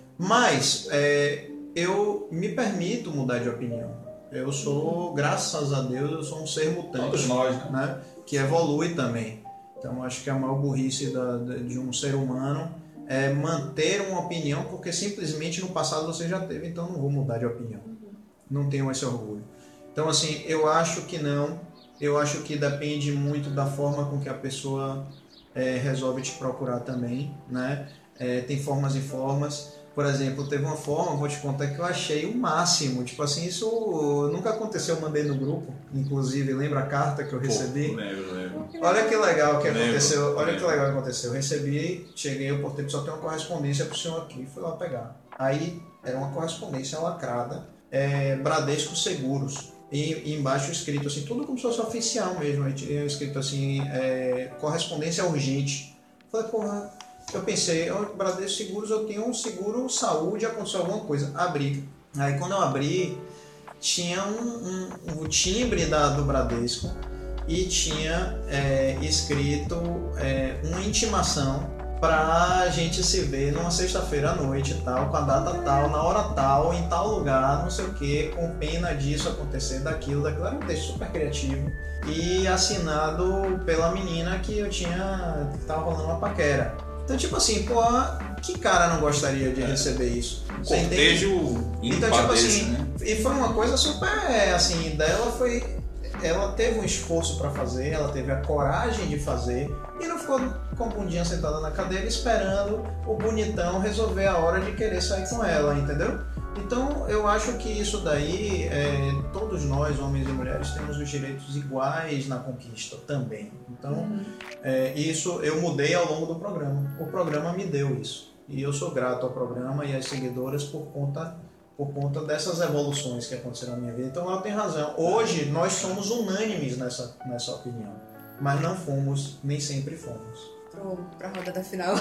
Mas é, eu me permito mudar de opinião. Eu sou, graças a Deus, eu sou um ser mutante. Todos nós, né? né? Que evolui também. Então, acho que a maior burrice da, de um ser humano é manter uma opinião, porque simplesmente no passado você já teve, então não vou mudar de opinião. Não tenho esse orgulho. Então, assim, eu acho que não. Eu acho que depende muito da forma com que a pessoa é, resolve te procurar também, né? É, tem formas e formas. Por exemplo, teve uma forma, vou te contar, que eu achei o máximo. Tipo assim, isso nunca aconteceu, eu mandei no grupo. Inclusive, lembra a carta que eu recebi? Pô, lembro, lembro. Olha que legal que Lembro, aconteceu. Olha lembro. que legal que aconteceu. Eu recebi, cheguei, eu portei, só tem uma correspondência pro senhor aqui. Fui lá pegar. Aí, era uma correspondência lacrada, é, Bradesco Seguros. E, e embaixo escrito assim, tudo como se fosse oficial mesmo. Aí tinha escrito assim, é, correspondência urgente. Falei, porra... Eu pensei, eu, Bradesco Seguros, eu tenho um seguro saúde, aconteceu alguma coisa. Abri. Aí quando eu abri, tinha um, um, um timbre da, do Bradesco e tinha é, escrito é, uma intimação para a gente se ver numa sexta-feira à noite, tal, com a data tal, na hora tal, em tal lugar, não sei o que, com pena disso acontecer, daquilo, daquilo. Era um texto super criativo e assinado pela menina que eu tinha, que tava rolando uma paquera. Então, tipo assim, pô, que cara não gostaria de receber isso? Um cortejo Então, tipo assim, né? E foi uma coisa super, assim, dela foi... Ela teve um esforço para fazer, ela teve a coragem de fazer e não ficou com a bundinha sentada na cadeira esperando o bonitão resolver a hora de querer sair com ela, entendeu? Então, eu acho que isso daí, é, todos nós, homens e mulheres, temos os direitos iguais na conquista também. Então, uhum. é, isso eu mudei ao longo do programa. O programa me deu isso. E eu sou grato ao programa e às seguidoras por conta, por conta dessas evoluções que aconteceram na minha vida. Então, ela tem razão. Hoje, nós somos unânimes nessa, nessa opinião. Mas não fomos, nem sempre fomos. Para a rodada final.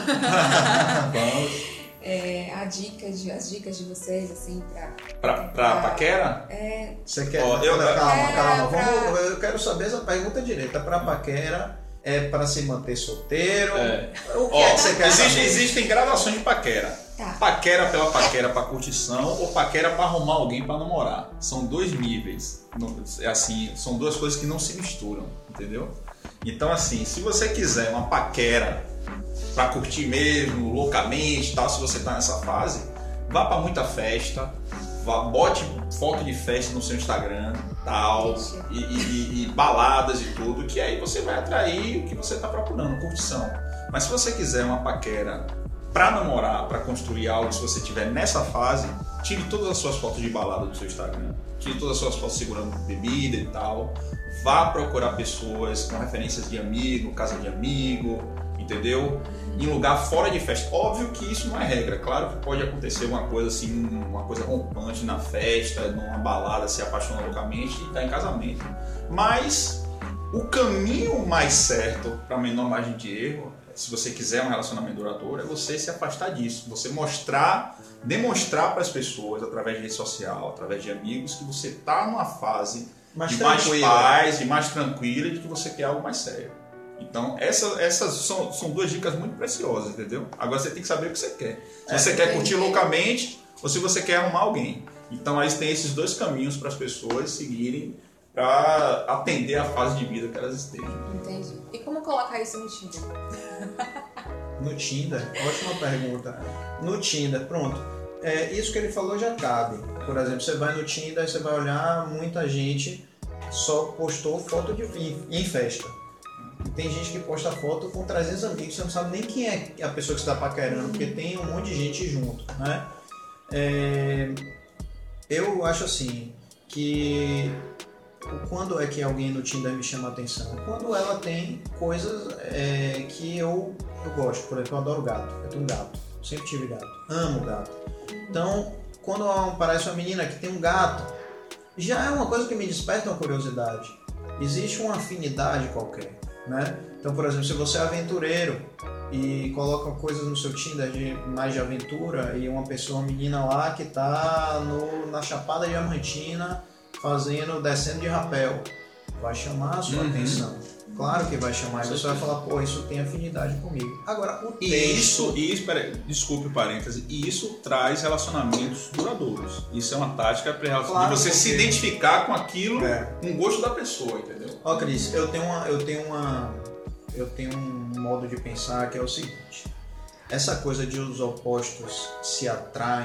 Vamos. É, a dica de, as dicas de vocês, assim, pra... Pra, pra paquera? É... Você quer... Ó, eu, calma, é, calma. pra... Vamos, eu quero saber essa pergunta direita. Pra paquera, é pra se manter solteiro? É. O que Ó, é que você quer existe, saber? Existem gradações de paquera. Tá. Paquera pela paquera pra curtição ou paquera pra arrumar alguém pra namorar. São dois níveis. É assim, são duas coisas que não se misturam, entendeu? Então, assim, se você quiser uma paquera pra curtir mesmo, loucamente, tal, se você tá nessa fase, vá pra muita festa, vá, bote foto de festa no seu Instagram, tal, e, e, e baladas e tudo, que aí você vai atrair o que você tá procurando, curtição. Mas se você quiser uma paquera pra namorar, pra construir algo, se você estiver nessa fase, tire todas as suas fotos de balada do seu Instagram, tire todas as suas fotos segurando bebida e tal, vá procurar pessoas com referências de amigo, casa de amigo, entendeu? Em lugar fora de festa. Óbvio que isso não é regra. Claro que pode acontecer uma coisa assim, uma coisa rompante na festa, numa balada, se apaixona loucamente e tá em casamento. Mas o caminho mais certo para menor margem de erro, se você quiser um relacionamento duradouro, é você se afastar disso. Você mostrar, demonstrar para as pessoas, através de rede social, através de amigos, que você tá numa fase mais de mais tranquila. paz, de mais tranquila, de que você quer algo mais sério. Então, essas, essas são, são duas dicas muito preciosas, entendeu? Agora você tem que saber o que você quer. Se É, você quer entendi. curtir loucamente ou se você quer arrumar alguém. Então, aí tem esses dois caminhos para as pessoas seguirem para atender a fase de vida que elas estejam. Entendi. E como colocar isso no Tinder? No Tinder? Ótima pergunta. No Tinder, pronto. É, isso que ele falou já cabe. Por exemplo, você vai no Tinder, você vai olhar, muita gente só postou foto de em, em festa. Tem gente que posta foto com trezentos amigos, você não sabe nem quem é a pessoa que está paquerando, porque tem um monte de gente junto, né? É, eu acho assim, que quando é que alguém no Tinder me chama a atenção? Quando ela tem coisas é, que eu, eu gosto. Por exemplo, eu adoro gato, eu tenho um gato, sempre tive gato, amo gato. Então, quando aparece uma menina que tem um gato, já é uma coisa que me desperta uma curiosidade. Existe uma afinidade qualquer. Né? Então, por exemplo, se você é aventureiro e coloca coisas no seu Tinder de mais de aventura e uma pessoa, uma menina lá que está na Chapada Diamantina fazendo, descendo de rapel, vai chamar a sua Uhum. atenção. Claro que vai chamar, e você vai falar, pô, isso tem afinidade comigo. Agora, o E texto... isso, isso peraí, desculpe o parêntese, e isso traz relacionamentos duradouros. Isso é uma tática para Claro, você porque... se identificar com aquilo, É. com o gosto da pessoa, entendeu? Ó, Cris, eu tenho uma, eu tenho uma, eu tenho um modo de pensar que é o seguinte: essa coisa de os opostos se atraem,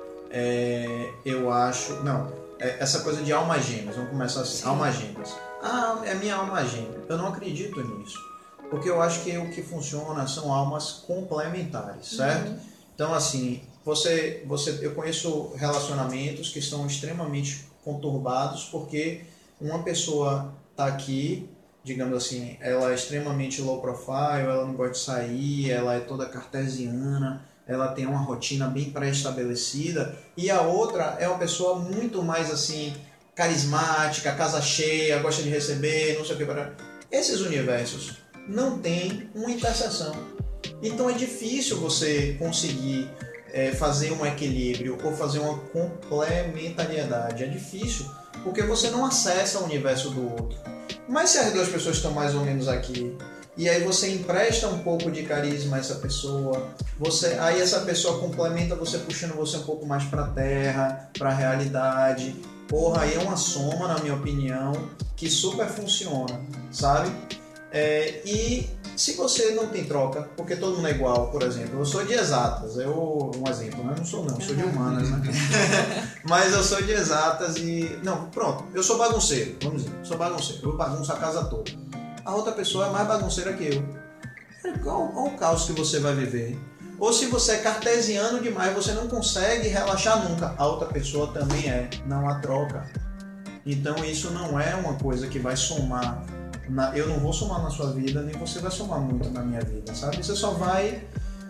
é, eu acho, não, é, essa coisa de almas gêmeas, vamos começar assim, Sim. almas gêmeas. Ah, é minha alma gêmea. Eu não acredito nisso, porque eu acho que o que funciona são almas complementares, certo? Uhum. Então, assim, você, você, eu conheço relacionamentos que são extremamente conturbados porque uma pessoa tá aqui, digamos assim, ela é extremamente low profile, ela não gosta de sair, ela é toda cartesiana, ela tem uma rotina bem pré-estabelecida, e a outra é uma pessoa muito mais assim, carismática, casa cheia, gosta de receber, não sei o que. Para... Esses universos não têm uma interseção. Então é difícil você conseguir é, fazer um equilíbrio ou fazer uma complementariedade. É difícil, porque você não acessa o universo do outro. Mas se as duas pessoas estão mais ou menos aqui, e aí você empresta um pouco de carisma a essa pessoa, você, aí essa pessoa complementa você, puxando você um pouco mais para a terra, para a realidade. Porra, aí é uma soma, na minha opinião, que super funciona, sabe? É, e se você não tem troca, porque todo mundo é igual, por exemplo, eu sou de exatas, eu, um exemplo, né? Eu não sou não, eu sou de humanas, né? Mas eu sou de exatas e... Não, pronto, eu sou bagunceiro, vamos dizer, sou bagunceiro, eu bagunço a casa toda. A outra pessoa é mais bagunceira que eu. Qual, qual o caos que você vai viver? Ou se você é cartesiano demais, você não consegue relaxar nunca. A outra pessoa também é, não há troca. Então isso não é uma coisa que vai somar. Na, eu não vou somar na sua vida, nem você vai somar muito na minha vida, sabe? Você só vai,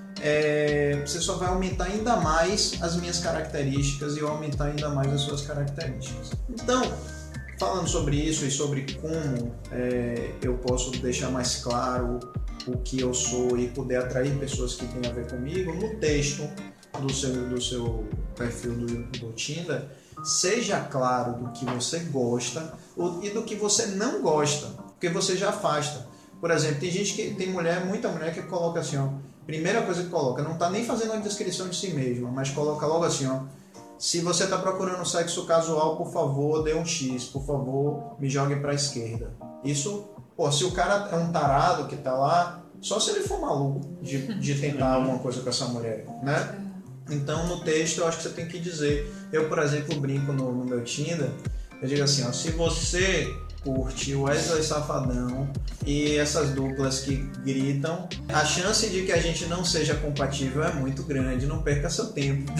é, você só vai aumentar ainda mais as minhas características e eu aumentar ainda mais as suas características. Então, falando sobre isso e sobre como é, eu posso deixar mais claro o que eu sou e poder atrair pessoas que têm a ver comigo, no texto do seu, do seu perfil do, do Tinder, seja claro do que você gosta e do que você não gosta, porque você já afasta. Por exemplo, tem gente que tem mulher, muita mulher que coloca assim, ó, primeira coisa que coloca, não está nem fazendo uma descrição de si mesma, mas coloca logo assim, ó, se você está procurando sexo casual, por favor, dê um X, por favor, me jogue para a esquerda. Isso, pô, se o cara é um tarado que tá lá, só se ele for maluco de, de tentar alguma coisa com essa mulher, né? Então, no texto, eu acho que você tem que dizer... Eu, por exemplo, brinco no, no meu Tinder, eu digo assim, ó, se você curte o Wesley Safadão e essas duplas que gritam, a chance de que a gente não seja compatível é muito grande, não perca seu tempo.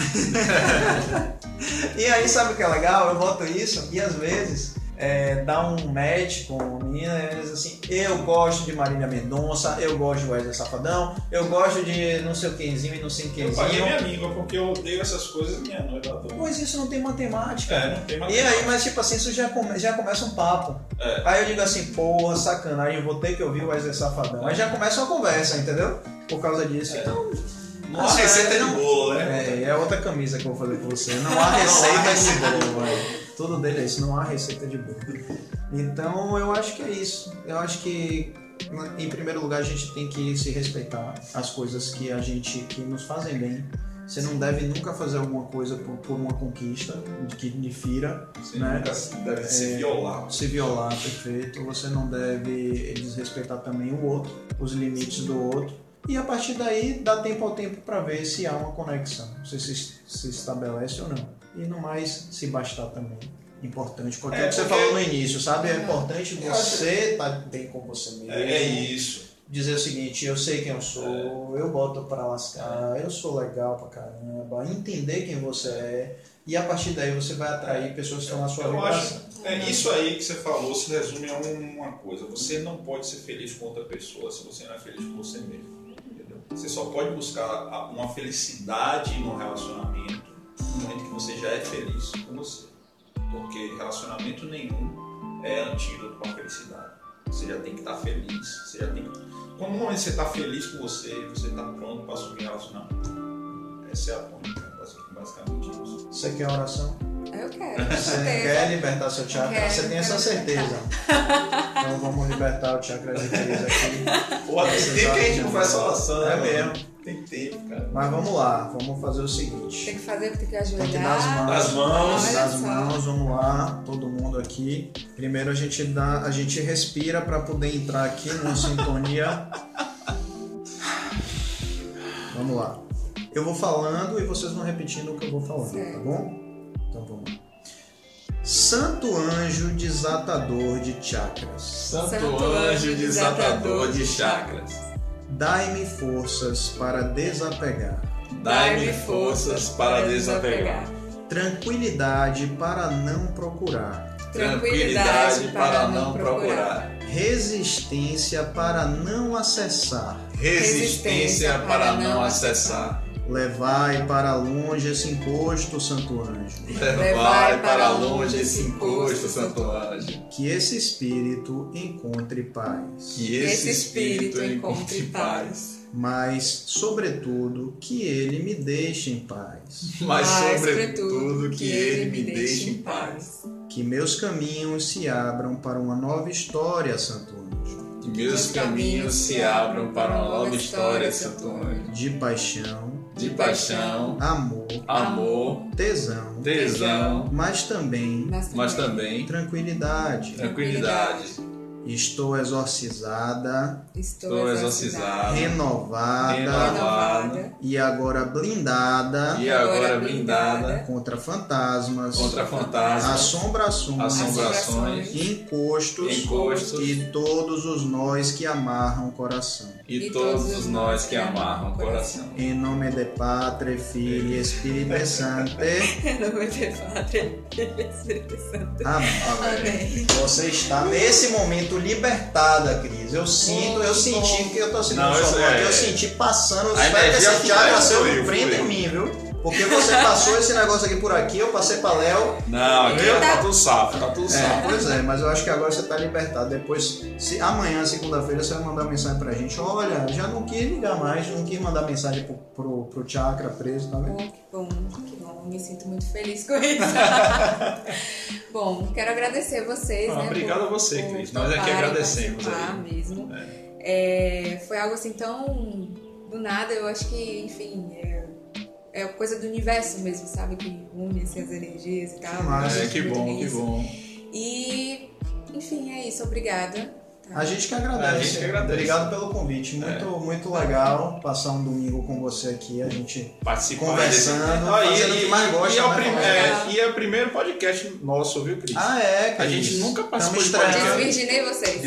E aí, sabe o que é legal? Eu boto isso e, às vezes... É, dá um match com a menina e diz assim, eu gosto de Marília Mendonça, eu gosto de Wesley Safadão, eu gosto de não sei o quezinho e não sei o Eu paguei quezinho. minha língua porque eu odeio essas coisas e minha noiva adora. Pois isso não tem matemática. É, não tem E matemática. aí, mas tipo assim, isso já, come, já começa um papo. É. Aí eu digo assim, porra, sacanagem, eu vou ter que ouvir o Wesley Safadão. Aí já começa uma conversa, entendeu? Por causa disso. É. Então, Não há receita de bolo, né? É, é outra camisa que eu vou fazer com você. Não há receita de bolo, velho. Tudo dele é isso, não há receita de bolo. Então eu acho que é isso. Eu acho que em primeiro lugar a gente tem que se respeitar as coisas que a gente que nos fazem bem. Você não deve nunca fazer alguma coisa por, por uma conquista que lhe fira, Você né? nunca deve se É, violar. Se violar, perfeito. Você não deve desrespeitar também o outro, os limites do outro. E a partir daí dá tempo ao tempo para ver se há uma conexão, se se, se estabelece ou não. E no mais, se bastar também. Importante, porque é, o que você porque- falou no início, sabe? É importante você estar bem com você mesmo. É, é isso. Dizer o seguinte, eu sei quem eu sou, eu boto pra lascar, eu sou legal pra caramba, entender quem você é, e a partir daí você vai atrair pessoas que estão na sua Eu vibração. acho, é, isso aí que você falou se resume a uma coisa. Você não pode ser feliz com outra pessoa se você não é feliz com você mesmo. Entendeu? Você só pode buscar uma felicidade no relacionamento no momento que você já é feliz com você. Porque relacionamento nenhum é antídoto para a felicidade. Você já tem que estar feliz. Você já tem que... Quando no momento você está feliz com você, você está pronto para assumir relacionamento. Essa é a tônica, basicamente isso. Você quer oração? Eu quero, com Você certeza. quer libertar seu chakra? Quero, Você tem essa quero certeza. Então vamos libertar o chakra de Cris aqui. Pô, tem Você tempo sabe que a gente não que faz oração, né? É mano? mesmo. Tem tempo, cara. Mas vamos lá, vamos fazer o Tem seguinte. que fazer, tem que Tem que ajoelhar. dar as mãos. Das mãos. Olha Das só. mãos, vamos lá, todo mundo aqui. Primeiro a gente dá, a gente respira para poder entrar aqui numa sintonia. Vamos lá. Eu vou falando e vocês vão repetindo o que eu vou falando, Certo. tá bom? Então vamos lá. Santo anjo desatador de chakras, Santo, Santo anjo anjo desatador desatador de de chakras, dai-me forças para desapegar, dai-me forças para desapegar, tranquilidade para não procurar, tranquilidade para não procurar, resistência para não acessar. resistência para não acessar. Levai para longe esse encosto, Santo Anjo, Levai para longe esse encosto, Santo Anjo. que esse espírito encontre paz, Que esse espírito encontre paz. mas, sobretudo, que ele me deixe em paz, Mas, Mas, sobretudo, que ele me deixe em paz. que meus caminhos se abram para uma nova história, Santo Anjo, Que meus caminhos se abram para uma nova história, Santo Anjo. de paixão, De paixão, amor, amor, tesão, tesão, mas também mas também tranquilidade. tranquilidade. Estou exorcizada, Estou Estou exorcizada. exorcizado, renovada Renovada. e agora blindada e agora blindada contra fantasmas, contra fantasmas, assombrações, assombrações encostos, encostos e todos os nós que amarram o coração. e todos os nós que amarram o coração. Em nome de Pátria, Filho e Espírito Santo. Em nome do Padre, Filho e Espírito Santo. Amém. Amém. Você está nesse momento libertada, Cris. Eu sinto, eu senti que eu tô sentindo Não, sua isso voz, é- eu senti passando, A espero que energia esse chakra fluiu, seu fluiu, prenda em fluiu. mim, viu? Porque você passou esse negócio aqui por aqui, eu passei pra Léo. Não, aqui Eita. tá tudo safo, tá tudo É, safo. pois é, mas eu acho que agora você tá libertado. Depois, se amanhã, segunda-feira, você vai mandar mensagem pra gente. Olha, já não quis ligar mais, não quis mandar mensagem pro, pro, pro chakra preso, tá Oh, vendo? que bom, que bom. Me sinto muito feliz com isso. Bom, quero agradecer vocês, Ah, né? obrigado a você, por Cris. Nós é que toparem agradecemos participar aí. mesmo. É, foi algo assim tão do nada, eu acho que, enfim, é, é coisa do universo mesmo, sabe? Que une assim, as energias e tal. Que massa. Eu É, acredito que muito bom, que nisso. bom. E, enfim, é isso. Obrigada. tá? A gente que agradece. A gente que agradece. Obrigado pelo convite. Muito, muito legal passar um domingo com você aqui. A gente Participar Conversando, desse... fazendo o que mais gosta, e, é o né? prim- Legal. é, e é o primeiro podcast nosso, viu, Cris? Ah, é, A gente nunca participou de Estamos estreando. Desvirginei vocês.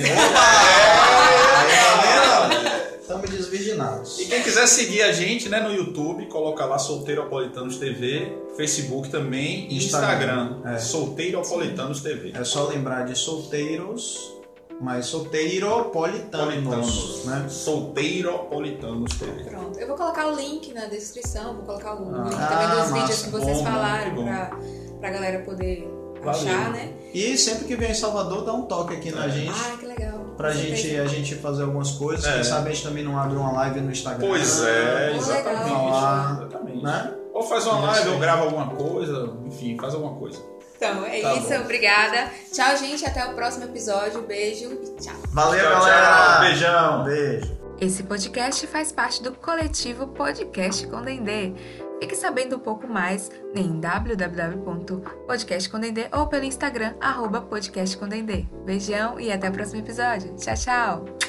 Estamos desvirginados. E quem quiser seguir a gente, né, no YouTube, coloca lá Solteiropolitanos T V, Facebook também e Instagram, Instagram, é. Solteiropolitanos T V. É só lembrar de solteiros, mas solteiropolitanos, né? Solteiropolitanos T V. Pronto. Eu vou colocar o link na descrição, vou colocar o link Ah, também dos massa. vídeos que vocês Bom, falaram bom, que bom. pra, pra galera poder Valeu. achar, né? E sempre que vem em Salvador, dá um toque aqui na gente. Ai, que legal. Pra Com gente, certeza. a gente fazer algumas coisas. É. Quem sabe a gente também não abre uma live no Instagram. Pois é, Pô, exatamente. legal. exatamente. Né? Ou faz uma Isso live, aí. ou grava alguma coisa, enfim, faz alguma coisa. Então, é Tá isso. bom. Obrigada. Tchau, gente. Até o próximo episódio. Beijo e tchau. Valeu, Tchau, galera! tchau. Beijão. Beijo! Esse podcast faz parte do coletivo Podcast com Dendê. Fique sabendo um pouco mais em w w w ponto podcast com dendê ou pelo Instagram, arroba podcast com dendê. Beijão e até o próximo episódio. Tchau, tchau!